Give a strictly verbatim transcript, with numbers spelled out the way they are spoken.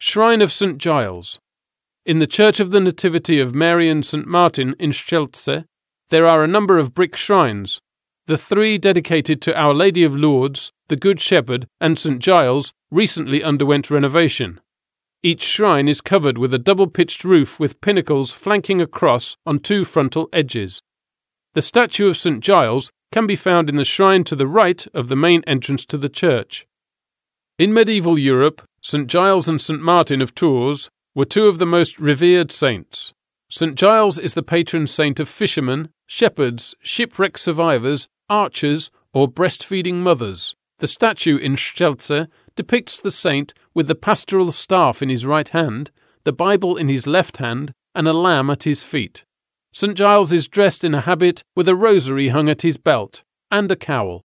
Shrine of Saint Giles. In the Church of the Nativity of Mary and Saint Martin in Strzelce, there are a number of brick shrines. The three dedicated to Our Lady of Lourdes, the Good Shepherd, and Saint Giles recently underwent renovation. Each shrine is covered with a double-pitched roof with pinnacles flanking a cross on two frontal edges. The statue of Saint Giles can be found in the shrine to the right of the main entrance to the church. In medieval Europe, Saint Giles and Saint Martin of Tours were two of the most revered saints. Saint Giles is the patron saint of fishermen, shepherds, shipwreck survivors, archers, or breastfeeding mothers. The statue in Strzelce depicts the saint with the pastoral staff in his right hand, the Bible in his left hand, and a lamb at his feet. Saint Giles is dressed in a habit with a rosary hung at his belt, and a cowl.